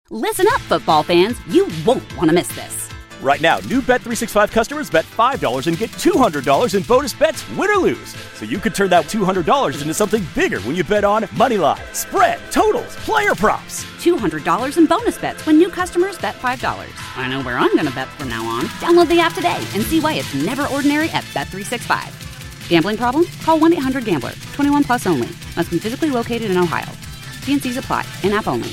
Listen up, football fans. You won't want to miss this. Right now, new Bet365 customers bet $5 and get $200 in bonus bets, win or lose. So you could turn that $200 into something bigger when you bet on moneyline, spread, totals, player props. $200 in bonus bets when new customers bet $5. I know where I'm going to bet from now on. Download the app today and see why it's never ordinary at Bet365. Gambling problem? Call 1-800-GAMBLER. 21 plus only. Must be physically located in Ohio. T&Cs apply. In-app only.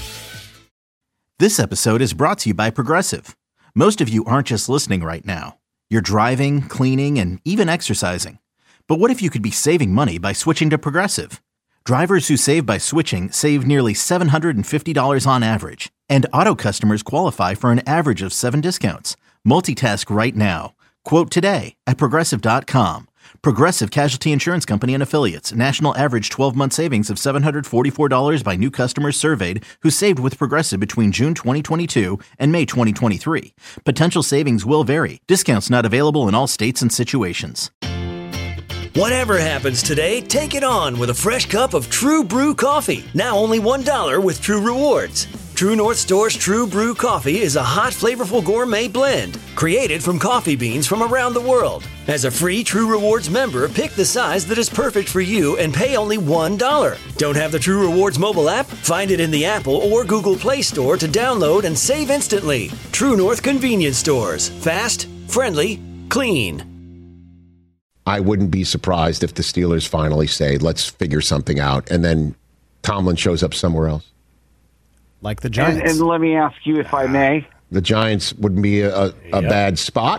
This episode is brought to you by Progressive. Most of you aren't just listening right now. You're driving, cleaning, and even exercising. But what if you could be saving money by switching to Progressive? Drivers who save by switching save nearly $750 on average. And auto customers qualify for an average of 7 discounts. Multitask right now. Quote today at Progressive.com. Progressive Casualty Insurance Company and Affiliates. National average 12-month savings of $744 by new customers surveyed who saved with Progressive between June 2022 and May 2023. Potential savings will vary. Discounts not available in all states and situations. Whatever happens today, take it on with a fresh cup of True Brew coffee. Now only $1 with True Rewards. True North Store's True Brew coffee is a hot, flavorful gourmet blend created from coffee beans from around the world. As a free True Rewards member, pick the size that is perfect for you and pay only $1. Don't have the True Rewards mobile app? Find it in the Apple or Google Play Store to download and save instantly. True North Convenience Stores. Fast, friendly, clean. I wouldn't be surprised if the Steelers finally say, let's figure something out, and then Tomlin shows up somewhere else. Like the Giants. And let me ask you, if I may. The Giants wouldn't be a bad spot.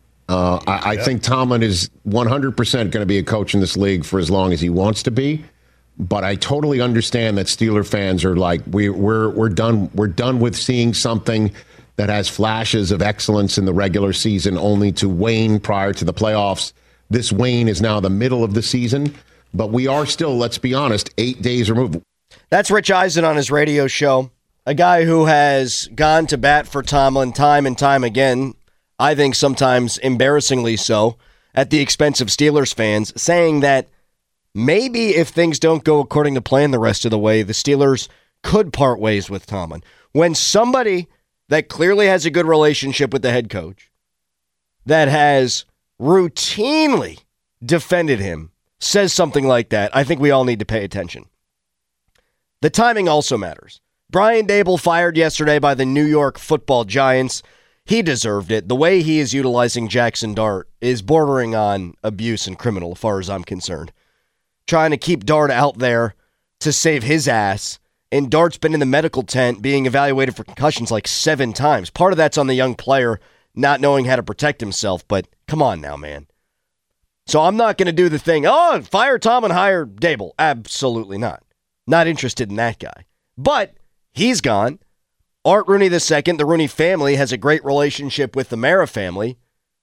I think Tomlin is 100% going to be a coach in this league for as long as he wants to be. But I totally understand that Steeler fans are like, we're done. We're done with seeing something that has flashes of excellence in the regular season only to wane prior to the playoffs. This wane is now the middle of the season, but we are still, let's be honest, 8 days removed. That's Rich Eisen on his radio show, a guy who has gone to bat for Tomlin time and time again, I think sometimes embarrassingly so, at the expense of Steelers fans, saying that maybe if things don't go according to plan the rest of the way, the Steelers could part ways with Tomlin. When somebody that clearly has a good relationship with the head coach, that has routinely defended him, says something like that, I think we all need to pay attention. The timing also matters. Brian Daboll fired yesterday by the New York Football Giants. He deserved it. The way he is utilizing Jackson Dart is bordering on abuse and criminal as far as I'm concerned. Trying to keep Dart out there to save his ass, and Dart's been in the medical tent being evaluated for concussions like 7 times. Part of that's on the young player not knowing how to protect himself, but come on now, man. So I'm not going to do the thing, fire Tom and hire Daboll. Absolutely not. Not interested in that guy. But he's gone. Art Rooney II, the Rooney family, has a great relationship with the Mara family.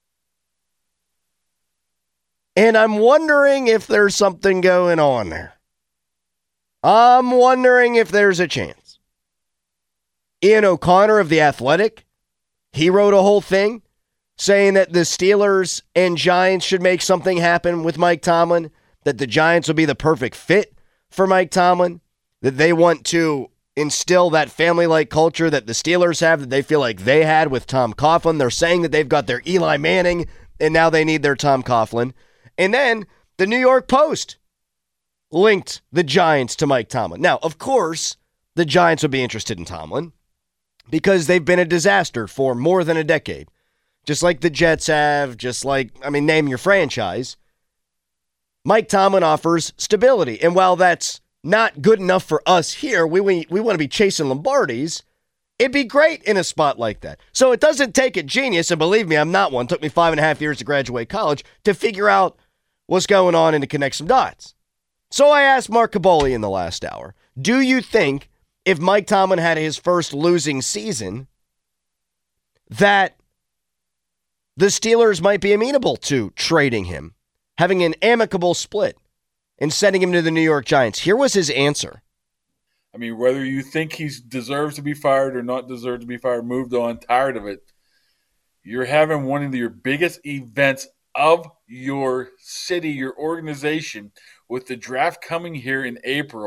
And I'm wondering if there's something going on there. I'm wondering if there's a chance. Ian O'Connor of The Athletic, he wrote a whole thing saying that the Steelers and Giants should make something happen with Mike Tomlin, that the Giants will be the perfect fit for Mike Tomlin, that they want to instill that family-like culture that the Steelers have, that they feel like they had with Tom Coughlin. They're saying that they've got their Eli Manning, and now they need their Tom Coughlin. And then the New York Post linked the Giants to Mike Tomlin. Now, of course, the Giants would be interested in Tomlin because they've been a disaster for more than a decade. Just like the Jets have, name your franchise. Mike Tomlin offers stability. And while that's not good enough for us here, we want to be chasing Lombardis, it'd be great in a spot like that. So it doesn't take a genius, and believe me, I'm not one. It took me 5.5 years to graduate college to figure out what's going on and to connect some dots. So I asked Mark Caboli in the last hour, do you think if Mike Tomlin had his first losing season that the Steelers might be amenable to trading him, having an amicable split, and sending him to the New York Giants? Here was his answer. I mean, whether you think he deserves to be fired or not deserve to be fired, moved on, tired of it, you're having one of your biggest events of your city, your organization, with the draft coming here in April,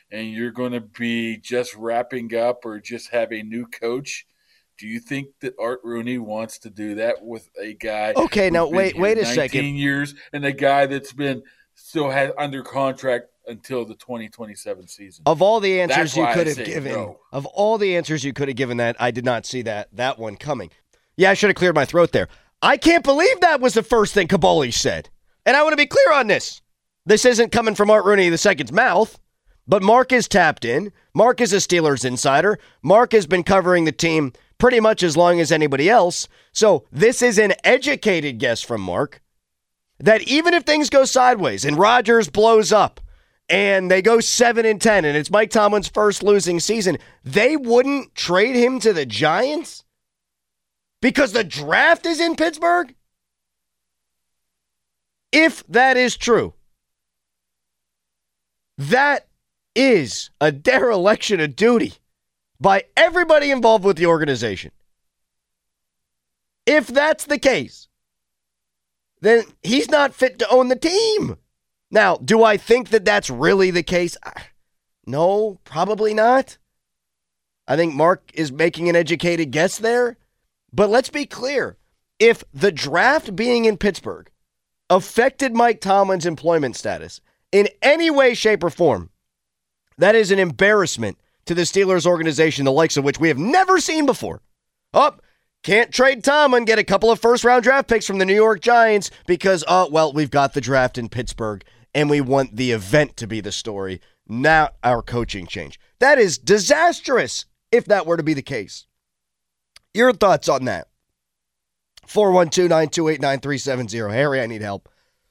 and you're going to be just wrapping up or just have a new coach, do you think that Art Rooney wants to do that with a guy? Okay, now wait a second. 19 years, and a guy that's been still had under contract until the 2027 season. Of all the answers That's you why could I have say given, no. of all the answers you could have given that, I did not see that one coming. Yeah, I should have cleared my throat there. I can't believe that was the first thing Kaboly said. And I want to be clear on this. This isn't coming from Art Rooney II's mouth, but Mark is tapped in. Mark is a Steelers insider. Mark has been covering the team pretty much as long as anybody else. So this is an educated guess from Mark that even if things go sideways and Rodgers blows up and they go 7-10 and it's Mike Tomlin's first losing season, they wouldn't trade him to the Giants because the draft is in Pittsburgh? If that is true, that is a dereliction of duty by everybody involved with the organization. If that's the case, then he's not fit to own the team. Now, do I think that that's really the case? No, probably not. I think Mark is making an educated guess there. But let's be clear. If the draft being in Pittsburgh affected Mike Tomlin's employment status in any way, shape, or form, that is an embarrassment to the Steelers organization, the likes of which we have never seen before. Can't trade Tomlin, get a couple of first-round draft picks from the New York Giants because, we've got the draft in Pittsburgh, and we want the event to be the story, not our coaching change. That is disastrous if that were to be the case. Your thoughts on that? 412-928-9370. Harry, I need help.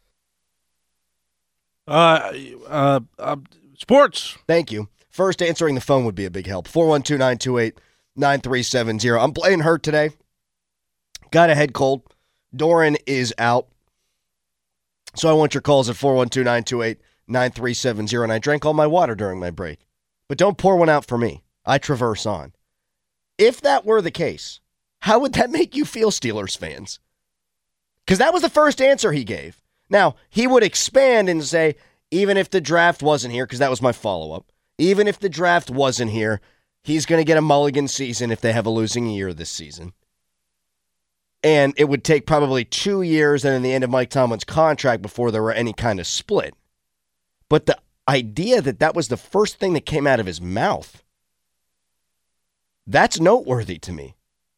Sports. Thank you. First, answering the phone would be a big help. 412-928-9370. I'm playing hurt today. Got a head cold. Doran is out. So I want your calls at 412-928-9370. And I drank all my water during my break. But don't pour one out for me. I traverse on. If that were the case, how would that make you feel, Steelers fans? Because that was the first answer he gave. Now, he would expand and say, even if the draft wasn't here, because that was my follow-up, even if the draft wasn't here, he's going to get a mulligan season if they have a losing year this season. And it would take probably 2 years and in the end of Mike Tomlin's contract before there were any kind of split. But the idea that that was the first thing that came out of his mouth, that's noteworthy to me.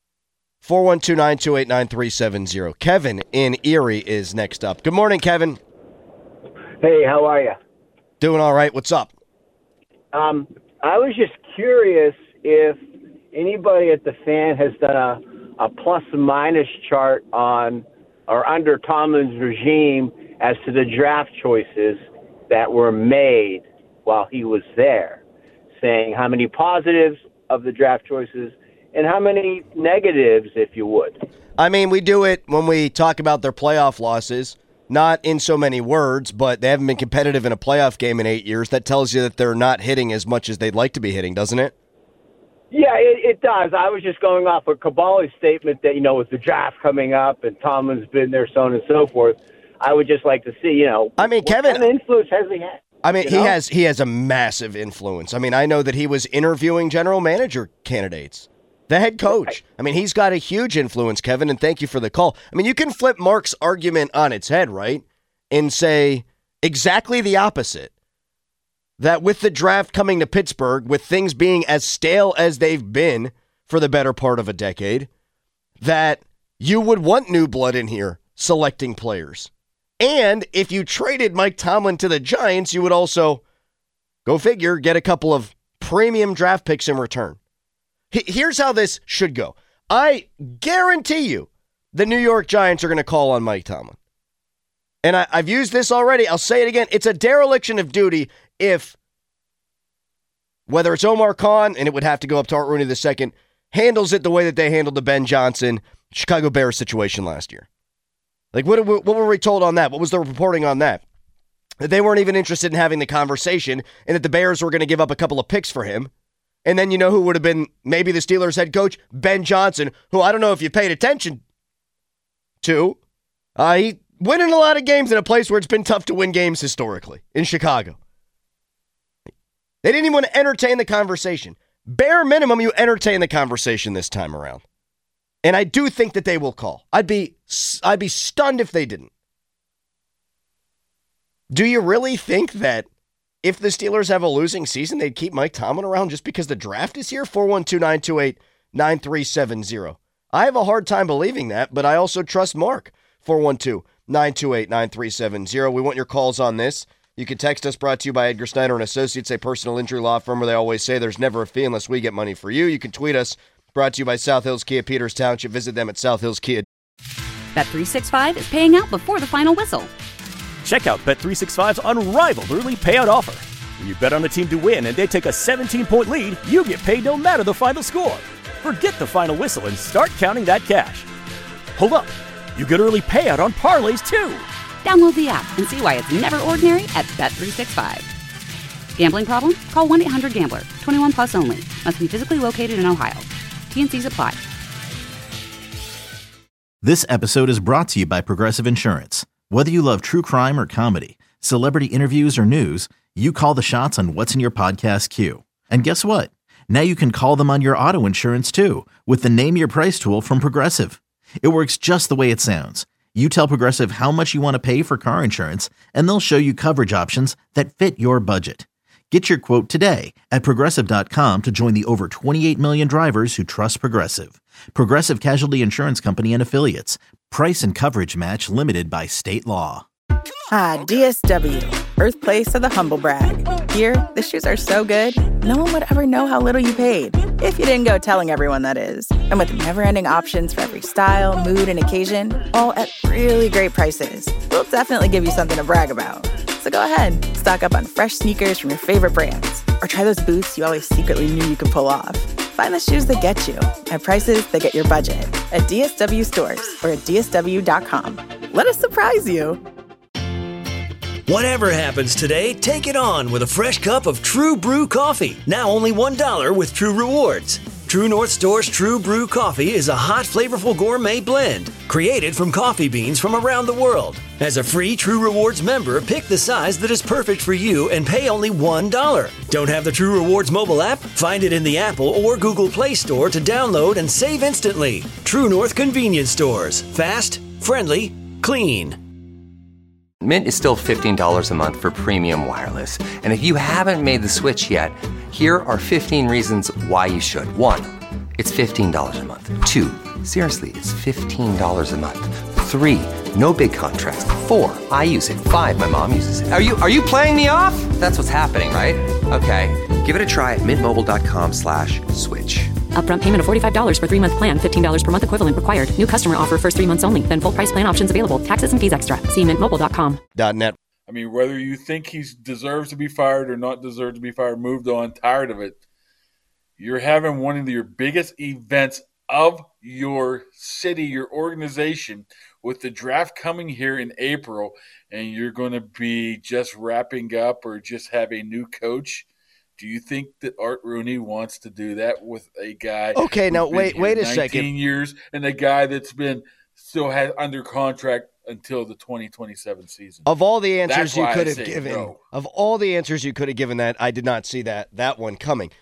412-928-9370. Kevin in Erie is next up. Good morning, Kevin. Hey, how are you? Doing all right. What's up? I was just curious if anybody at the Fan has done a plus and minus chart on or under Tomlin's regime as to the draft choices that were made while he was there, saying how many positives of the draft choices and how many negatives, if you would. I mean, we do it when we talk about their playoff losses, not in so many words, but they haven't been competitive in a playoff game in 8 years. That tells you that they're not hitting as much as they'd like to be hitting, doesn't it? Yeah, it does. I was just going off of Kaboly's statement that, with the draft coming up and Tomlin's been there, so on and so forth. I would just like to see, I mean, Kevin, what kind of influence has he had? I mean, he has a massive influence. I mean, I know that he was interviewing general manager candidates. The head coach. I mean, he's got a huge influence, Kevin, and thank you for the call. I mean, you can flip Mark's argument on its head, right? And say exactly the opposite. That with the draft coming to Pittsburgh, with things being as stale as they've been for the better part of a decade, that you would want new blood in here selecting players. And if you traded Mike Tomlin to the Giants, you would also, go figure, get a couple of premium draft picks in return. Here's how this should go. I guarantee you the New York Giants are going to call on Mike Tomlin. And I've used this already. I'll say it again. It's a dereliction of duty if, whether it's Omar Khan, and it would have to go up to Art Rooney II, handles it the way that they handled the Ben Johnson Chicago Bears situation last year. Like, what were we told on that? What was the reporting on that? That they weren't even interested in having the conversation and that the Bears were going to give up a couple of picks for him. And then you know who would have been maybe the Steelers head coach? Ben Johnson, who I don't know if you paid attention to. He winning a lot of games in a place where it's been tough to win games historically, in Chicago. They didn't even want to entertain the conversation. Bare minimum, you entertain the conversation this time around. And I do think that they will call. I'd be stunned if they didn't. Do you really think that if the Steelers have a losing season, they'd keep Mike Tomlin around just because the draft is here? 412-928-9370. I have a hard time believing that, but I also trust Mark. 412-928-9370. We want your calls on this. You can text us, brought to you by Edgar Snyder and Associates, a personal injury law firm where they always say there's never a fee unless we get money for you. You can tweet us, brought to you by South Hills Kia Peters Township. Visit them at South Hills Kia. Bet365 is paying out before the final whistle. Check out Bet365's unrivaled early payout offer. When you bet on a team to win and they take a 17-point lead, you get paid no matter the final score. Forget the final whistle and start counting that cash. Hold up. You get early payout on parlays, too. Download the app and see why it's never ordinary at Bet365. Gambling problem? Call 1-800-GAMBLER. 21 plus only. Must be physically located in Ohio. T&Cs apply. This episode is brought to you by Progressive Insurance. Whether you love true crime or comedy, celebrity interviews or news, you call the shots on what's in your podcast queue. And guess what? Now you can call them on your auto insurance too with the Name Your Price tool from Progressive. It works just the way it sounds. You tell Progressive how much you want to pay for car insurance, and they'll show you coverage options that fit your budget. Get your quote today at Progressive.com to join the over 28 million drivers who trust Progressive. Progressive Casualty Insurance Company and Affiliates. Price and coverage match limited by state law. DSW, birthplace of the humble brag. Here, the shoes are so good, no one would ever know how little you paid. If you didn't go telling everyone, that is. And with never-ending options for every style, mood, and occasion, all at really great prices, we'll definitely give you something to brag about. So go ahead, stock up on fresh sneakers from your favorite brands, or try those boots you always secretly knew you could pull off. Find the shoes that get you at prices that get your budget at DSW stores or at DSW.com. Let us surprise you. Whatever happens today, take it on with a fresh cup of True Brew coffee. Now only $1 with True Rewards. True North Store's True Brew coffee is a hot, flavorful gourmet blend created from coffee beans from around the world. As a free True Rewards member, pick the size that is perfect for you and pay only $1. Don't have the True Rewards mobile app? Find it in the Apple or Google Play Store to download and save instantly. True North Convenience Stores. Fast, friendly, clean. Mint is still $15 a month for premium wireless. And if you haven't made the switch yet, here are 15 reasons why you should. 1, it's $15 a month. 2, seriously, it's $15 a month. 3, no big contrast. 4, I use it. 5, my mom uses it. Are you playing me off? That's what's happening, right? Okay, give it a try at mintmobile.com/switch. Upfront payment of $45 for 3-month plan. $15 per month equivalent required. New customer offer first 3 months only. Then full price plan options available. Taxes and fees extra. See mintmobile.com. .net. I mean, whether you think he deserves to be fired or not deserve to be fired, moved on, tired of it, you're having one of your biggest events of your city, your organization, with the draft coming here in April, and you're going to be just wrapping up or just have a new coach. Do you think that Art Rooney wants to do that with a guy? Okay, now wait a 19 second. years, and a guy that's been still has under contract until the 2027 season. Of all the answers That's you why could I have say given, no. that I did not see that one coming.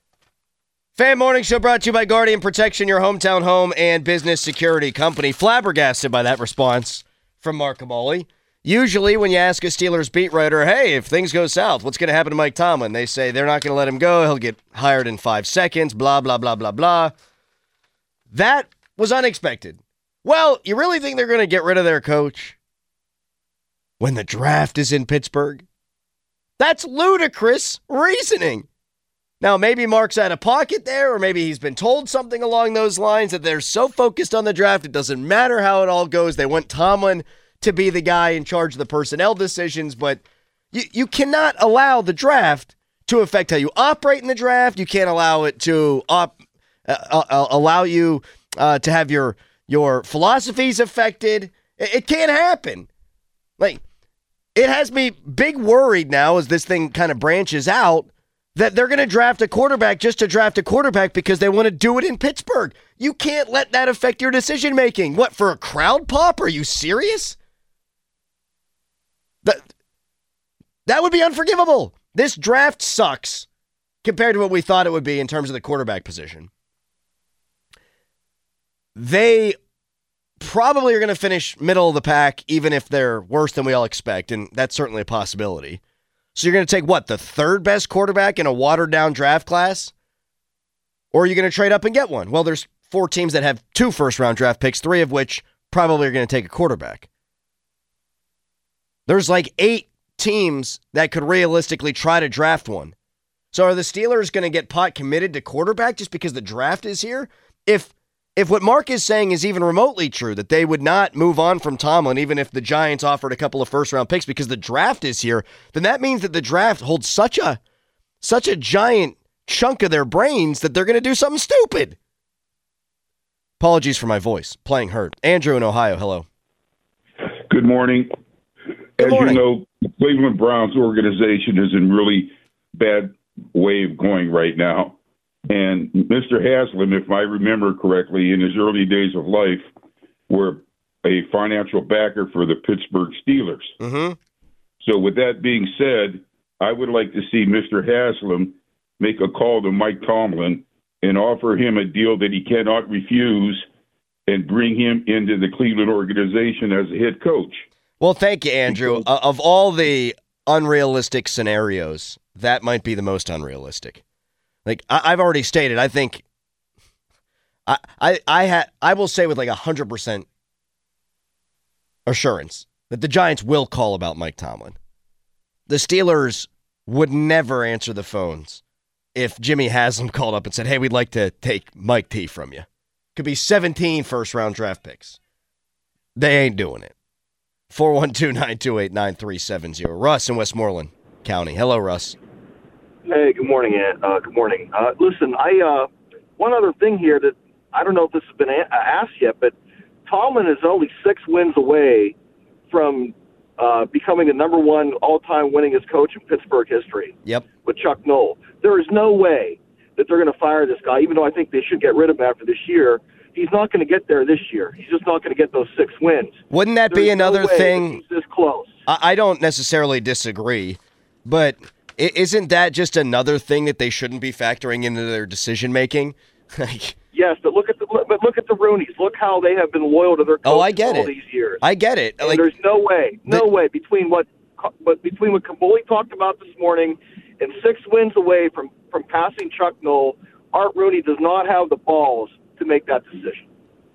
Fan Morning Show brought to you by Guardian Protection, your hometown home and business security company. Flabbergasted by that response from Mark Amali. Usually when you ask a Steelers beat writer, hey, if things go south, what's going to happen to Mike Tomlin? They say they're not going to let him go. He'll get hired in 5 seconds, blah, blah, blah, blah, blah. That was unexpected. Well, you really think they're going to get rid of their coach when the draft is in Pittsburgh? That's ludicrous reasoning. Now, maybe Mark's out of pocket there, or maybe he's been told something along those lines that they're so focused on the draft, it doesn't matter how it all goes. They want Tomlin to be the guy in charge of the personnel decisions, but you cannot allow the draft to affect how you operate in the draft. You can't allow it to allow you to have your philosophies affected. It can't happen. Like, it has me big worried now as this thing kind of branches out that they're going to draft a quarterback just to draft a quarterback because they want to do it in Pittsburgh. You can't let that affect your decision making. What, for a crowd pop? Are you serious? That would be unforgivable. This draft sucks. compared to what we thought it would be in terms of the quarterback position. They probably are going to finish middle of the pack, even if they're worse than we all expect, and that's certainly a possibility. So you're going to take, what, the third best quarterback in a watered-down draft class? Or are you going to trade up and get one? Well, there's 4 teams that have 2 first-round draft picks, 3 of which probably are going to take a quarterback. There's like 8 teams that could realistically try to draft one. So are the Steelers going to get pot committed to quarterback just because the draft is here? If what Mark is saying is even remotely true, that they would not move on from Tomlin even if the Giants offered a couple of first-round picks because the draft is here, then that means that the draft holds such a giant chunk of their brains that they're going to do something stupid. Apologies for my voice. Playing hurt. Andrew in Ohio, hello. Good morning. Good morning. You know, the Cleveland Browns organization is in really bad way of going right now. And Mr. Haslam, if I remember correctly, in his early days of life, were a financial backer for the Pittsburgh Steelers. Mm-hmm. So with that being said, I would like to see Mr. Haslam make a call to Mike Tomlin and offer him a deal that he cannot refuse and bring him into the Cleveland organization as a head coach. Well, thank you, Andrew. Of all the unrealistic scenarios, that might be the most unrealistic. Like I've already stated, I think I will say with like 100% assurance that the Giants will call about Mike Tomlin. The Steelers would never answer the phones if Jimmy Haslam called up and said, "Hey, we'd like to take Mike T from you." Could be 17 first-round draft picks. They ain't doing it. 412-928-9370. Russ in Westmoreland County. Hello, Russ. Hey, good morning, Ant. Good morning. Listen, one other thing here that I don't know if this has been asked yet, but Tomlin is only 6 wins away from becoming the number 1 all-time winningest coach in Pittsburgh history. Yep. With Chuck Noll. There is no way that they're going to fire this guy, even though I think they should get rid of him after this year. He's not going to get there this year. He's just not going to get those 6 wins. Wouldn't that be another thing? He's this close. I don't necessarily disagree, but isn't that just another thing that they shouldn't be factoring into their decision making? Yes, but look at the Rooneys. Look how they have been loyal to their coach all these years. I get it. And there's no way between what Kaboli talked about this morning and 6 wins away from passing Chuck Noll, Art Rooney does not have the balls to make that decision.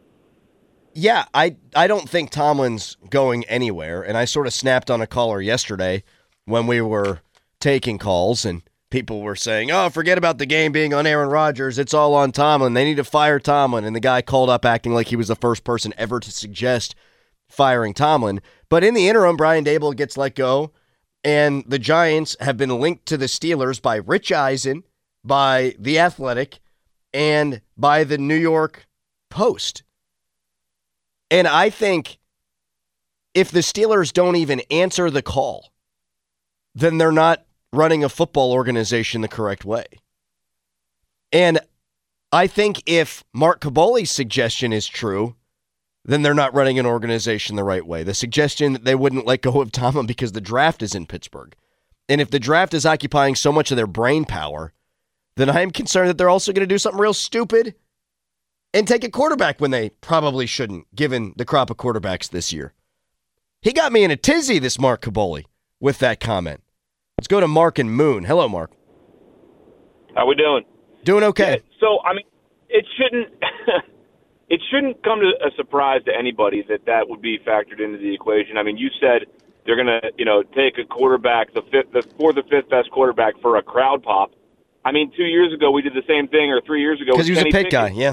Yeah, I don't think Tomlin's going anywhere, and I sort of snapped on a caller yesterday when we were taking calls, and people were saying, "Oh, forget about the game being on Aaron Rodgers. It's all on Tomlin. They need to fire Tomlin." And the guy called up acting like he was the first person ever to suggest firing Tomlin. But in the interim, Brian Daboll gets let go, and the Giants have been linked to the Steelers by Rich Eisen, by The Athletic, and by the New York Post. And I think if the Steelers don't even answer the call, then they're not running a football organization the correct way. And I think if Mark Kaboli's suggestion is true, then they're not running an organization the right way. The suggestion that they wouldn't let go of Tomlin because the draft is in Pittsburgh. And if the draft is occupying so much of their brain power, then I'm concerned that they're also going to do something real stupid and take a quarterback when they probably shouldn't, given the crop of quarterbacks this year. He got me in a tizzy, this Mark Kaboli, with that comment. Let's go to Mark and Moon. Hello, Mark. How we doing? Doing okay. Yeah, so, I mean, it shouldn't come to a surprise to anybody that would be factored into the equation. I mean, you said they're going to, take a quarterback, the 4th or 5th best quarterback for a crowd pop. I mean, 2 years ago we did the same thing, or 3 years ago. Because he was a pick guy, yeah.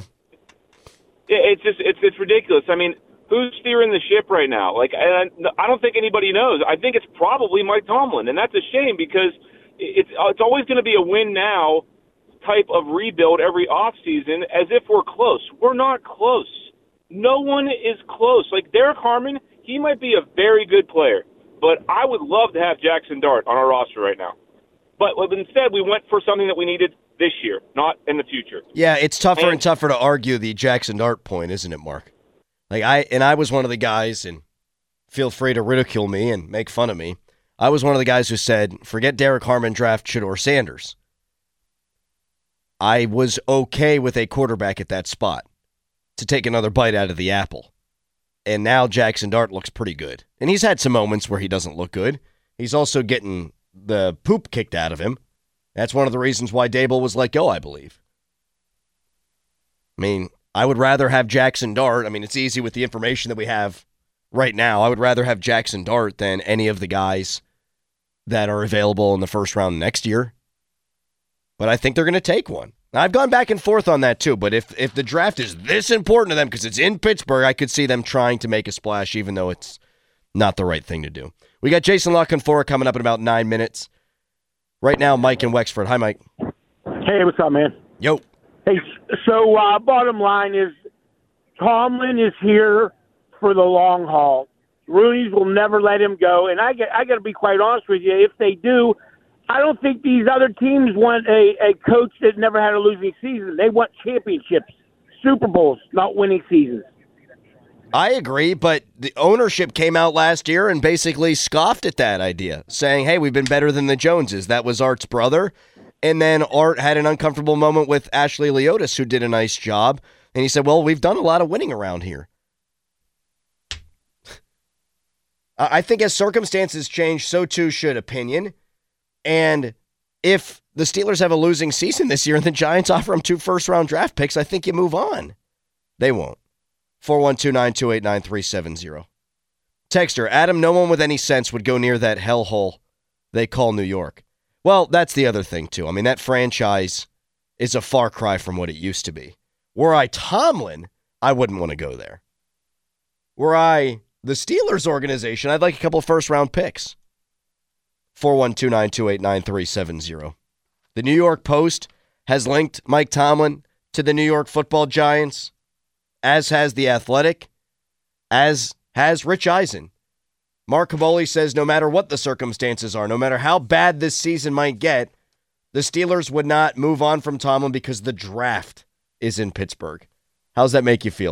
It's ridiculous. I mean, who's steering the ship right now? Like, I don't think anybody knows. I think it's probably Mike Tomlin, and that's a shame because it's always going to be a win now type of rebuild every offseason as if we're close. We're not close. No one is close. Like, Derek Harmon, he might be a very good player, but I would love to have Jackson Dart on our roster right now. But instead, we went for something that we needed this year, not in the future. Yeah, it's tougher and tougher to argue the Jackson Dart point, isn't it, Mark? I was one of the guys, and feel free to ridicule me and make fun of me. I was one of the guys who said, forget Derek Harmon, draft Shedeur Sanders. I was okay with a quarterback at that spot to take another bite out of the apple. And now Jackson Dart looks pretty good. And he's had some moments where he doesn't look good. He's also getting the poop kicked out of him. That's one of the reasons why Dable was let go, I believe. I mean, I would rather have Jackson Dart. I mean, it's easy with the information that we have right now. I would rather have Jackson Dart than any of the guys that are available in the first round next year. But I think they're going to take one. I've gone back and forth on that too, but if the draft is this important to them because it's in Pittsburgh, I could see them trying to make a splash even though it's not the right thing to do. We got Jason La Canfora coming up in about 9 minutes. Right now, Mike in Wexford. Hi, Mike. Hey, what's up, man? Yo. Hey, so bottom line is Tomlin is here for the long haul. Rooney's will never let him go, and I got to be quite honest with you. If they do, I don't think these other teams want a coach that never had a losing season. They want championships, Super Bowls, not winning seasons. I agree, but the ownership came out last year and basically scoffed at that idea, saying, hey, we've been better than the Joneses. That was Art's brother. And then Art had an uncomfortable moment with Ashley Leotis, who did a nice job. And he said, well, we've done a lot of winning around here. I think as circumstances change, so too should opinion. And if the Steelers have a losing season this year and the Giants offer them 2 first-round draft picks, I think you move on. They won't. 412-928-9370. Texter, Adam, no one with any sense would go near that hellhole they call New York. Well, that's the other thing, too. I mean, that franchise is a far cry from what it used to be. Were I Tomlin, I wouldn't want to go there. Were I the Steelers organization, I'd like a couple of first-round picks. 412-928-9370. The New York Post has linked Mike Tomlin to the New York Football Giants, as has The Athletic, as has Rich Eisen. Mark Caboli says no matter what the circumstances are, no matter how bad this season might get, the Steelers would not move on from Tomlin because the draft is in Pittsburgh. How's that make you feel?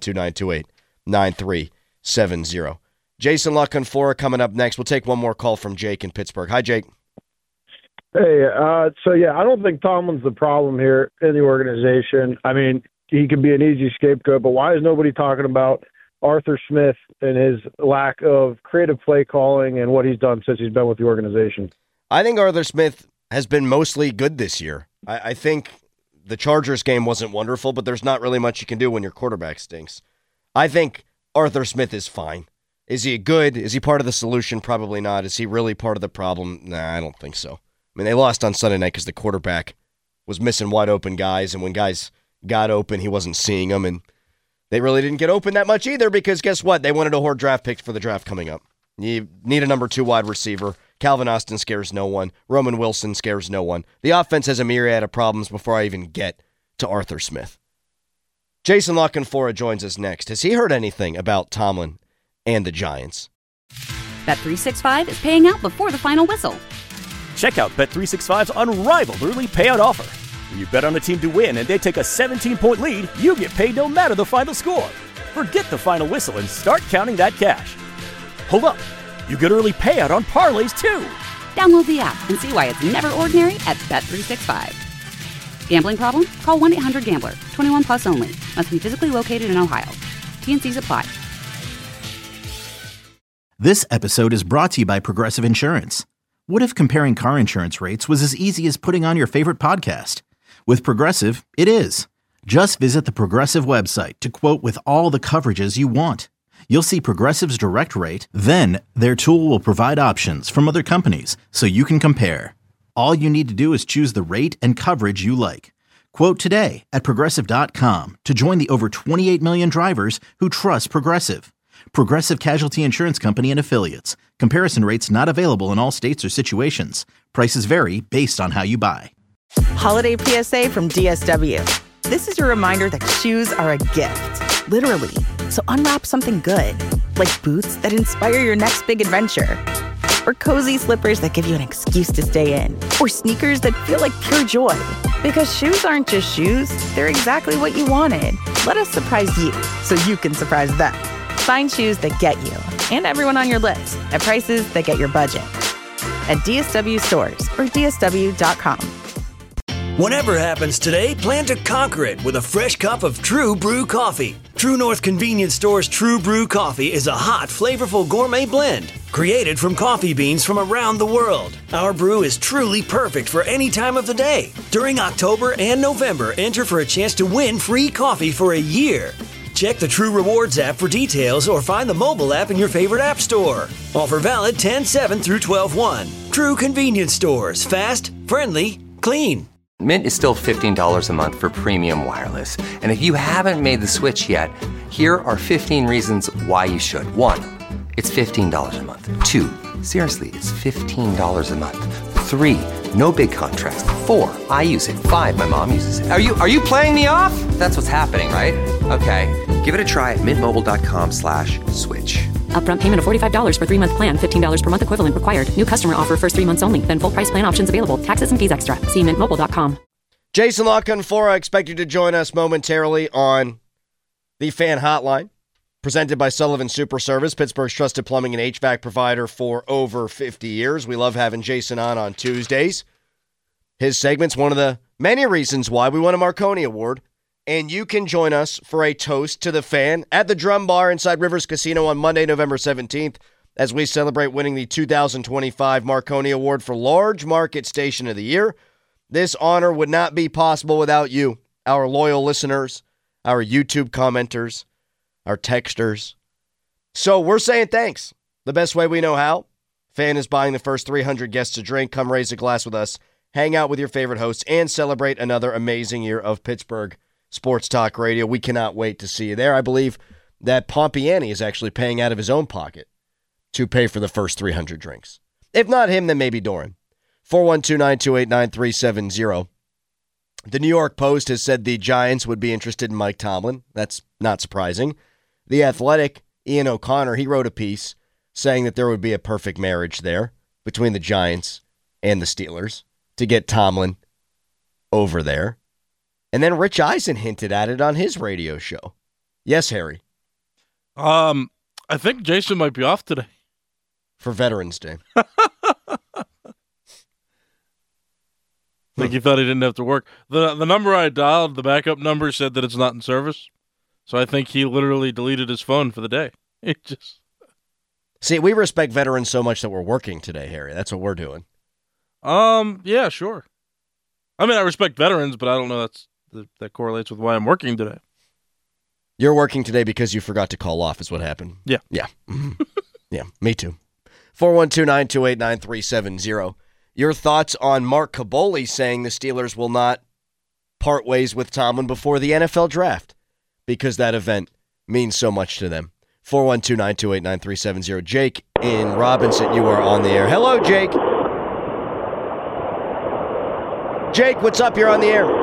412-928-9370. Jason La Canfora coming up next. We'll take one more call from Jake in Pittsburgh. Hi, Jake. Hey, I don't think Tomlin's the problem here in the organization. I mean, he can be an easy scapegoat, but why is nobody talking about Arthur Smith and his lack of creative play calling and what he's done since he's been with the organization? I think Arthur Smith has been mostly good this year. I think the Chargers game wasn't wonderful, but there's not really much you can do when your quarterback stinks. I think Arthur Smith is fine. Is he good? Is he part of the solution? Probably not. Is he really part of the problem? Nah, I don't think so. I mean, they lost on Sunday night because the quarterback was missing wide open guys, and when guys got open, he wasn't seeing them, and they really didn't get open that much either because guess what? They wanted a hoard draft pick for the draft coming up. You need a number 2 wide receiver. Calvin Austin scares no one. Roman Wilson scares no one. The offense has a myriad of problems before I even get to Arthur Smith. Jason La Canfora joins us next. Has he heard anything about Tomlin and the Giants? Bet365 is paying out before the final whistle. Check out Bet365's unrivaled early payout offer. When you bet on a team to win and they take a 17-point lead, you get paid no matter the final score. Forget the final whistle and start counting that cash. Hold up. You get early payout on parlays, too. Download the app and see why it's never ordinary at Bet365. Gambling problem? Call 1-800-GAMBLER. 21 plus only. Must be physically located in Ohio. T&Cs apply. This episode is brought to you by Progressive Insurance. What if comparing car insurance rates was as easy as putting on your favorite podcast? With Progressive, it is. Just visit the Progressive website to quote with all the coverages you want. You'll see Progressive's direct rate, then their tool will provide options from other companies so you can compare. All you need to do is choose the rate and coverage you like. Quote today at Progressive.com to join the over 28 million drivers who trust Progressive. Progressive Casualty Insurance Company and Affiliates. Comparison rates not available in all states or situations. Prices vary based on how you buy. Holiday PSA from DSW. This is your reminder that shoes are a gift, literally. So unwrap something good, like boots that inspire your next big adventure, or cozy slippers that give you an excuse to stay in, or sneakers that feel like pure joy. Because shoes aren't just shoes, they're exactly what you wanted. Let us surprise you so you can surprise them. Find shoes that get you and everyone on your list at prices that get your budget. At DSW stores or DSW.com. Whatever happens today, plan to conquer it with a fresh cup of True Brew coffee. True North Convenience Store's True Brew coffee is a hot, flavorful gourmet blend created from coffee beans from around the world. Our brew is truly perfect for any time of the day. During October and November, enter for a chance to win free coffee for a year. Check the True Rewards app for details or find the mobile app in your favorite app store. Offer valid 10/7 through 12/1. True Convenience Stores. Fast, friendly, clean. Mint is still $15 a month for premium wireless. And if you haven't made the switch yet, here are 15 reasons why you should. 1, it's $15 a month. 2, seriously, it's $15 a month. 3, no big contrast. 4, I use it. 5, my mom uses it. Are you playing me off? That's what's happening, right? Okay, give it a try at mintmobile.com/switch. Upfront payment of $45 for 3-month plan, $15 per month equivalent required. New customer offer first 3 months only. Then full price plan options available. Taxes and fees extra. See mintmobile.com. Jason La Canfora expected to join us momentarily on the Fan Hotline, presented by Sullivan Super Service, Pittsburgh's trusted plumbing and HVAC provider for over 50 years. We love having Jason on Tuesdays. His segment's one of the many reasons why we won a Marconi Award. And you can join us for a toast to the Fan at the Drum Bar inside Rivers Casino on Monday, November 17th, as we celebrate winning the 2025 Marconi Award for Large Market Station of the Year. This honor would not be possible without you, our loyal listeners, our YouTube commenters, our texters. So we're saying thanks. The best way we know how. Fan is buying the first 300 guests a drink. Come raise a glass with us, hang out with your favorite hosts, and celebrate another amazing year of Pittsburgh Sports Talk Radio. We cannot wait to see you there. I believe that Pompiani is actually paying out of his own pocket to pay for the first 300 drinks. If not him, then maybe Doran. 412-928-9370. The New York Post has said the Giants would be interested in Mike Tomlin. That's not surprising. The Athletic, Ian O'Connor, he wrote a piece saying that there would be a perfect marriage there between the Giants and the Steelers to get Tomlin over there. And then Rich Eisen hinted at it on his radio show. Yes, Harry. I think Jason might be off today. For Veterans Day. I think he thought he didn't have to work. The number I dialed, the backup number, said that it's not in service. So I think he literally deleted his phone for the day. It just... See, we respect veterans so much that we're working today, Harry. That's what we're doing. Yeah, sure. I mean, I respect veterans, but I don't know that correlates with why I'm working today. You're working today because you forgot to call off is what happened. Yeah. Yeah. Yeah, me too. 412-928-9370. Your thoughts on Mark Kaboly saying the Steelers will not part ways with Tomlin before the NFL draft because that event means so much to them. 412-928-9370. Jake in Robinson, you are on the air. Hello, Jake. Jake, what's up? You're on the air.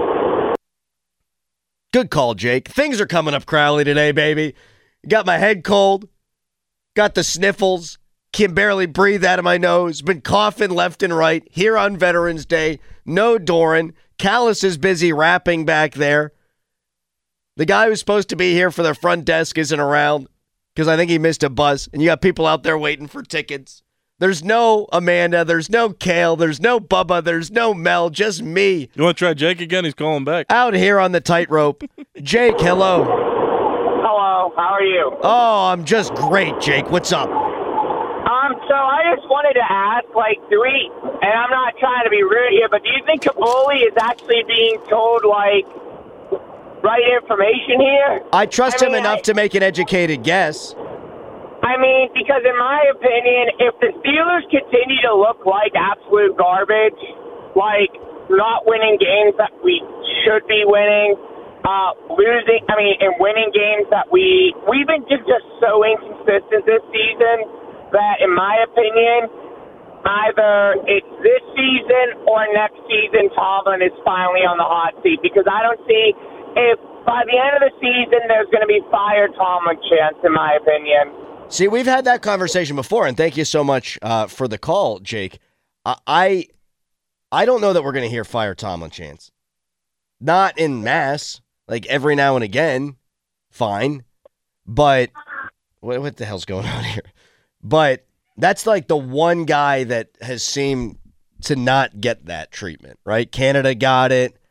Good call, Jake. Things are coming up Crowley today, baby. Got my head cold. Got the sniffles. Can barely breathe out of my nose. Been coughing left and right here on Veterans Day. No Doran. Callis is busy rapping back there. The guy who's supposed to be here for the front desk isn't around because I think he missed a bus. And you got people out there waiting for tickets. There's no Amanda. There's no Kale. There's no Bubba. There's no Mel. Just me. You want to try Jake again? He's calling back. Out here on the tightrope. Jake, hello. Hello. How are you? Oh, I'm just great, Jake. What's up? So I just wanted to ask, and I'm not trying to be rude here, but do you think Kaboly is actually being told, right information here? I trust him enough to make an educated guess. Because in my opinion, if the Steelers continue to look like absolute garbage, not winning games that we should be winning, and winning games that we've been just so inconsistent this season that, in my opinion, either it's this season or next season Tomlin is finally on the hot seat, because I don't see if by the end of the season there's going to be fire Tomlin chance, in my opinion. See, we've had that conversation before, and thank you so much for the call, Jake. I don't know that we're going to hear fire Tomlin chance. Not in mass, every now and again, fine. But what the hell's going on here? But that's the one guy that has seemed to not get that treatment, right? Canada got it.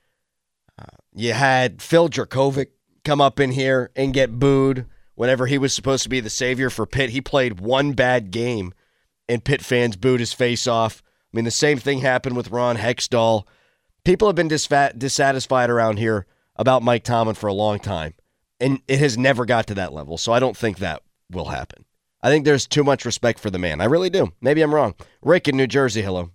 You had Phil Dracovic come up in here and get booed whenever he was supposed to be the savior for Pitt. He played one bad game, and Pitt fans booed his face off. I mean, the same thing happened with Ron Hextall. People have been dissatisfied around here about Mike Tomlin for a long time, and it has never got to that level, so I don't think that will happen. I think there's too much respect for the man. I really do. Maybe I'm wrong. Rick in New Jersey, hello.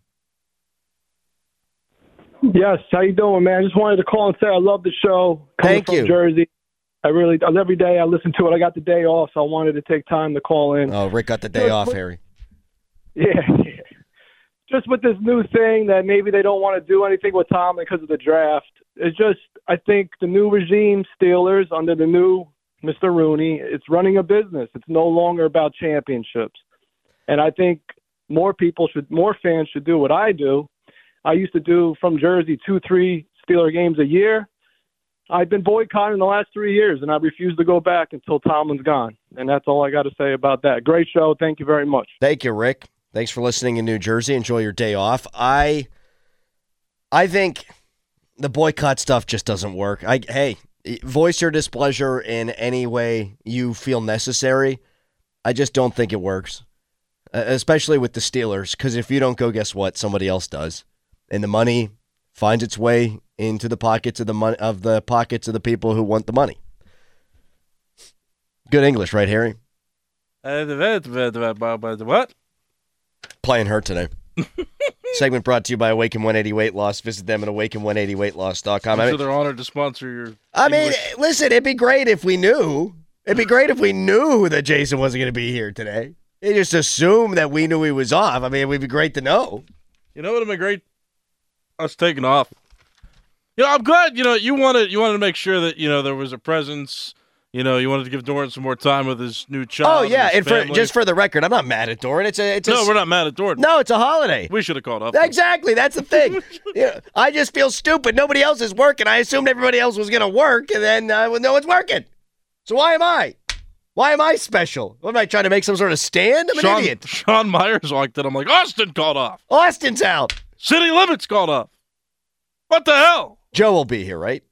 Yes, how you doing, man? Just wanted to call and say I love the show. Thank you. From Jersey. Every day I listen to it. I got the day off, so I wanted to take time to call in. Oh, Rick got the day off, Harry. Yeah. Just with this new thing that maybe they don't want to do anything with Tomlin because of the draft. It's just, I think the new regime, Steelers, under the new Mr. Rooney, it's running a business. It's no longer about championships. And I think more fans should do what I do. I used to do from Jersey 2-3 Steeler games a year. I've been boycotting the last 3 years, and I refuse to go back until Tomlin's gone. And that's all I got to say about that. Great show. Thank you very much. Thank you, Rick. Thanks for listening in New Jersey. Enjoy your day off. I think the boycott stuff just doesn't work. Hey, voice your displeasure in any way you feel necessary. I just don't think it works, especially with the Steelers, because if you don't go, guess what? Somebody else does. And the money finds its way into the pockets of the people who want the money. Good English, right, Harry? What? Playing her today. Segment brought to you by Awaken 180 Weight Loss. Visit them at awaken180weightloss.com. I'm sure they're honored to sponsor your listen, it'd be great if we knew. It'd be great if we knew that Jason wasn't going to be here today. They just assume that we knew he was off. I mean, it would be great to know. You know what would have been great? Us taking off. I'm glad, you wanted to make sure that, there was a presence. You wanted to give Doran some more time with his new child. Oh, yeah, and family. just for the record, I'm not mad at Doran. We're not mad at Doran. No, it's a holiday. We should have called off. Exactly, that's the thing. I just feel stupid. Nobody else is working. I assumed everybody else was going to work, and then no one's working. So why am I? Why am I special? What am I trying to make some sort of stand? I'm an idiot. Sean Myers walked in. I'm like, Austin called off. Austin's out. City Limits called off. What the hell? Joe will be here, right?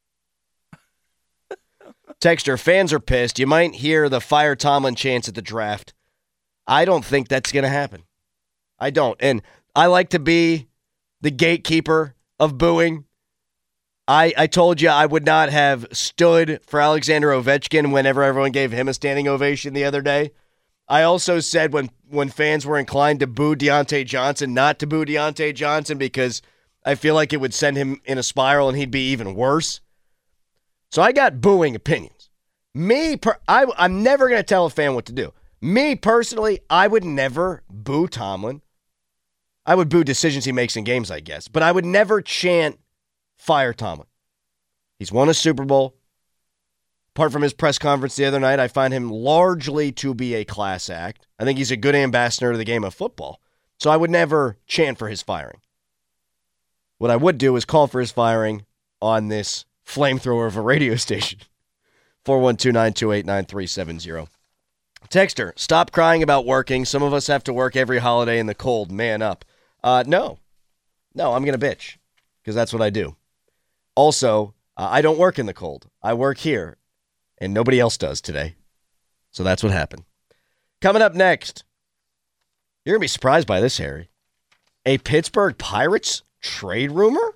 Texter, fans are pissed. You might hear the fire Tomlin chants at the draft. I don't think that's going to happen. I don't. And I like to be the gatekeeper of booing. I told you I would not have stood for Alexander Ovechkin whenever everyone gave him a standing ovation the other day. I also said when fans were inclined to boo Deontay Johnson, not to boo Deontay Johnson because I feel like it would send him in a spiral and he'd be even worse. So I got booing opinions. I'm never going to tell a fan what to do. Me, personally, I would never boo Tomlin. I would boo decisions he makes in games, I guess. But I would never chant, fire Tomlin. He's won a Super Bowl. Apart from his press conference the other night, I find him largely to be a class act. I think he's a good ambassador of the game of football. So I would never chant for his firing. What I would do is call for his firing on this flamethrower of a radio station. 412-928-9370. Texter, stop crying about working. Some of us have to work every holiday in the cold. Man up. No, I'm going to bitch because that's what I do. Also, I don't work in the cold. I work here, and nobody else does today. So that's what happened. Coming up next, you're going to be surprised by this, Harry. A Pittsburgh Pirates trade rumor?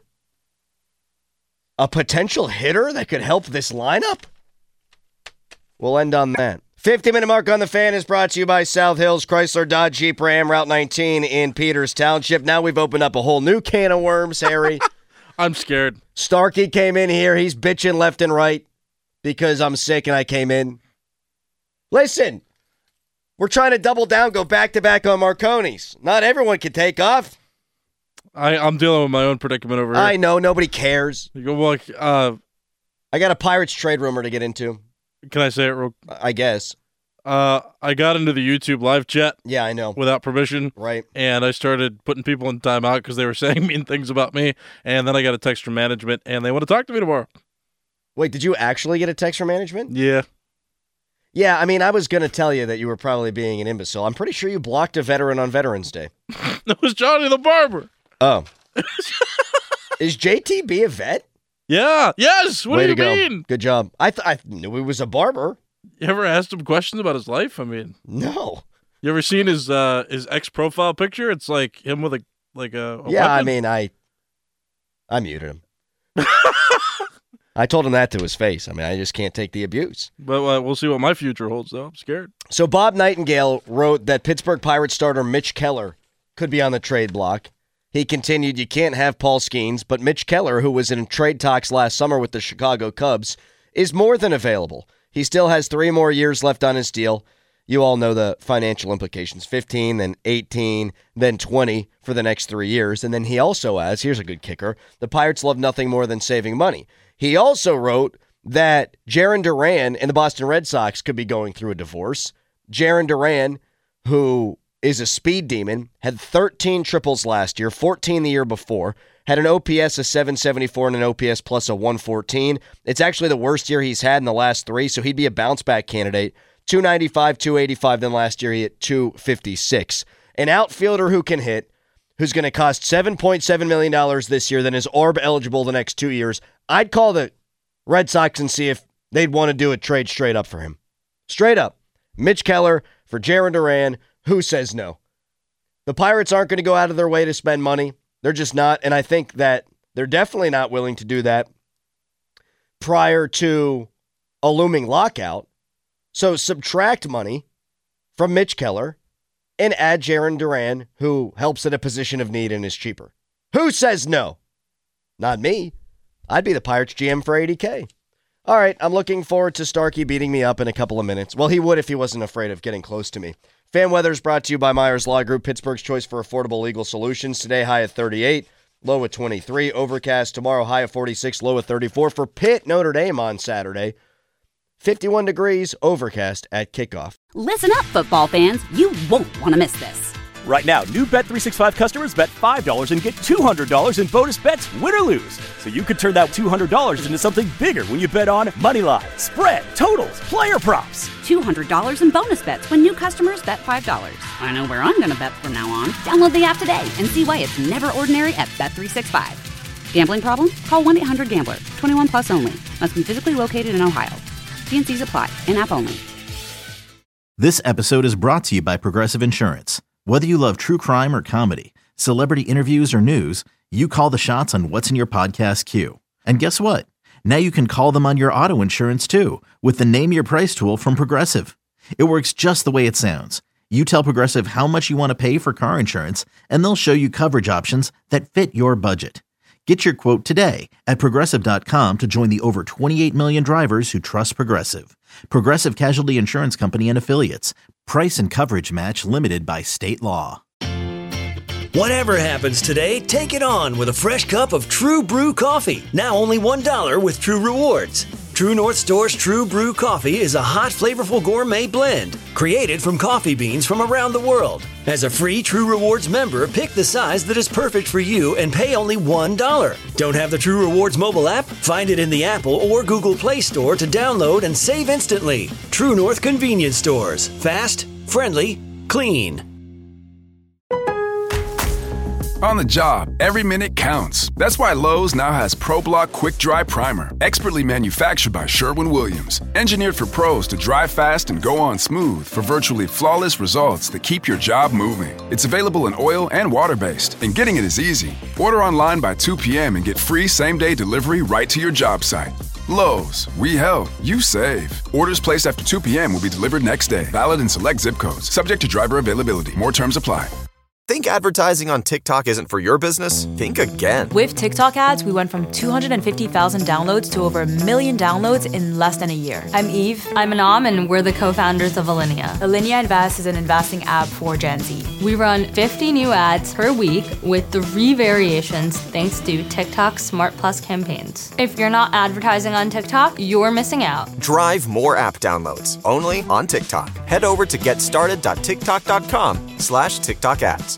A potential hitter that could help this lineup? We'll end on that. 50-minute mark on the fan is brought to you by South Hills Chrysler Dodge Jeep Ram Route 19 in Peters Township. Now we've opened up a whole new can of worms, Harry. I'm scared. Starkey came in here. He's bitching left and right because I'm sick and I came in. Listen, we're trying to double down, go back-to-back on Marconi's. Not everyone can take off. I'm dealing with my own predicament over here. I know. Nobody cares. You go, look, I got a Pirates trade rumor to get into. Can I say it real? I guess. I got into the YouTube live chat. Yeah, I know. Without permission. Right. And I started putting people in timeout because they were saying mean things about me. And then I got a text from management, and they want to talk to me tomorrow. Wait, did you actually get a text from management? Yeah. Yeah, I mean, I was going to tell you that you were probably being an imbecile. I'm pretty sure you blocked a veteran on Veterans Day. It was Johnny the Barber. Oh. Is JTB a vet? Yeah. Yes. What Way do you to go. mean? Good job. I knew he was a barber. You ever asked him questions about his life? I mean, no. You ever seen his ex profile picture? It's like him with a yeah. weapon. I mean, I muted him. I told him that to his face. I mean, I just can't take the abuse. But we'll see what my future holds, though. I'm scared. So Bob Nightingale wrote that Pittsburgh Pirates starter Mitch Keller could be on the trade block. He continued, you can't have Paul Skeens, but Mitch Keller, who was in trade talks last summer with the Chicago Cubs, is more than available. He still has 3 more years left on his deal. You all know the financial implications, 15, then 18, then 20 for the next 3 years. And then he also has, here's a good kicker, the Pirates love nothing more than saving money. He also wrote that Jarren Duran and the Boston Red Sox could be going through a divorce. Jarren Duran, who is a speed demon, had 13 triples last year, 14 the year before, had an OPS of 774 and an OPS plus of 114. It's actually the worst year he's had in the last 3, so he'd be a bounce-back candidate. 295, 285, then last year he hit 256. An outfielder who can hit, who's going to cost $7.7 million this year, then is ARB eligible the next 2 years. I'd call the Red Sox and see if they'd want to do a trade straight up for him. Straight up. Mitch Keller for Jarren Duran. Who says no? The Pirates aren't going to go out of their way to spend money. They're just not. And I think that they're definitely not willing to do that prior to a looming lockout. So subtract money from Mitch Keller and add Jarren Duran, who helps at a position of need and is cheaper. Who says no? Not me. I'd be the Pirates GM for $80K. All right, I'm looking forward to Starkey beating me up in a couple of minutes. Well, he would if he wasn't afraid of getting close to me. Fan Weather is brought to you by Myers Law Group, Pittsburgh's choice for affordable legal solutions. Today, high at 38, low at 23. Overcast tomorrow, high at 46, low at 34. For Pitt, Notre Dame on Saturday, 51 degrees, overcast at kickoff. Listen up, football fans. You won't want to miss this. Right now, new Bet365 customers bet $5 and get $200 in bonus bets, win or lose. So you could turn that $200 into something bigger when you bet on money line, spread, totals, player props. $200 in bonus bets when new customers bet $5. I know where I'm going to bet from now on. Download the app today and see why it's never ordinary at Bet365. Gambling problem? Call 1-800-GAMBLER. 21 plus only. Must be physically located in Ohio. T&Cs apply. In-app only. This episode is brought to you by Progressive Insurance. Whether you love true crime or comedy, celebrity interviews or news, you call the shots on what's in your podcast queue. And guess what? Now you can call them on your auto insurance too with the Name Your Price tool from Progressive. It works just the way it sounds. You tell Progressive how much you want to pay for car insurance, and they'll show you coverage options that fit your budget. Get your quote today at Progressive.com to join the over 28 million drivers who trust Progressive. Progressive Casualty Insurance Company and Affiliates. Price and coverage match limited by state law. Whatever happens today, take it on with a fresh cup of True Brew coffee. Now only $1 with True Rewards. True North Store's True Brew coffee is a hot, flavorful gourmet blend created from coffee beans from around the world. As a free True Rewards member, pick the size that is perfect for you and pay only $1. Don't have the True Rewards mobile app? Find it in the Apple or Google Play Store to download and save instantly. True North Convenience Stores. Fast, friendly, clean. On the job, every minute counts. That's why Lowe's now has ProBlock Quick Dry Primer, expertly manufactured by Sherwin-Williams. Engineered for pros to dry fast and go on smooth for virtually flawless results that keep your job moving. It's available in oil and water-based, and getting it is easy. Order online by 2 p.m. and get free same-day delivery right to your job site. Lowe's, we help, you save. Orders placed after 2 p.m. will be delivered next day. Valid in select zip codes. Subject to driver availability. More terms apply. Think advertising on TikTok isn't for your business? Think again. With TikTok ads, we went from 250,000 downloads to over 1 million downloads in less than a year. I'm Eve. I'm Anam, and we're the co-founders of Alinea. Alinea Invest is an investing app for Gen Z. We run 50 new ads per week with 3 variations thanks to TikTok's Smart Plus campaigns. If you're not advertising on TikTok, you're missing out. Drive more app downloads, only on TikTok. Head over to getstarted.tiktok.com/TikTok ads.